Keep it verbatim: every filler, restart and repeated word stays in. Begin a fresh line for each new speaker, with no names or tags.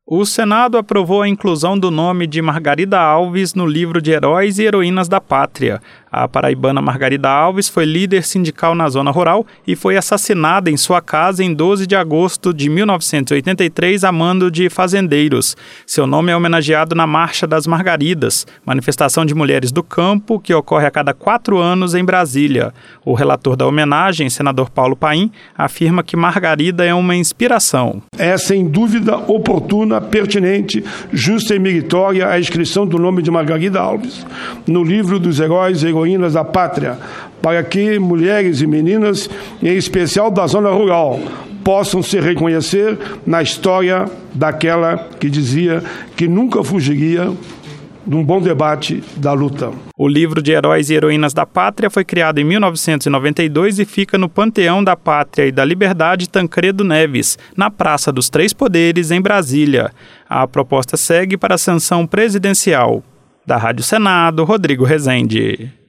O Senado aprovou a inclusão do nome de Margarida Alves no livro de Heróis e Heroínas da Pátria. A paraibana Margarida Alves foi líder sindical na zona rural e foi assassinada em sua casa em doze de agosto de mil novecentos e oitenta e três a mando de fazendeiros. Seu nome é homenageado na Marcha das Margaridas, manifestação de mulheres do campo que ocorre a cada quatro anos em Brasília. O relator da homenagem, senador Paulo Paim, afirma que Margarida é uma inspiração.
É sem dúvida oportuna, pertinente, justa e meritória a inscrição do nome de Margarida Alves no livro dos Heróis e Heroínas da Pátria, para que mulheres e meninas, em especial da zona rural, possam se reconhecer na história daquela que dizia que nunca fugiria de um bom debate da luta.
O livro de Heróis e Heroínas da Pátria foi criado em mil novecentos e noventa e dois e fica no Panteão da Pátria e da Liberdade Tancredo Neves, na Praça dos Três Poderes, em Brasília. A proposta segue para a sanção presidencial. Da Rádio Senado, Rodrigo Rezende.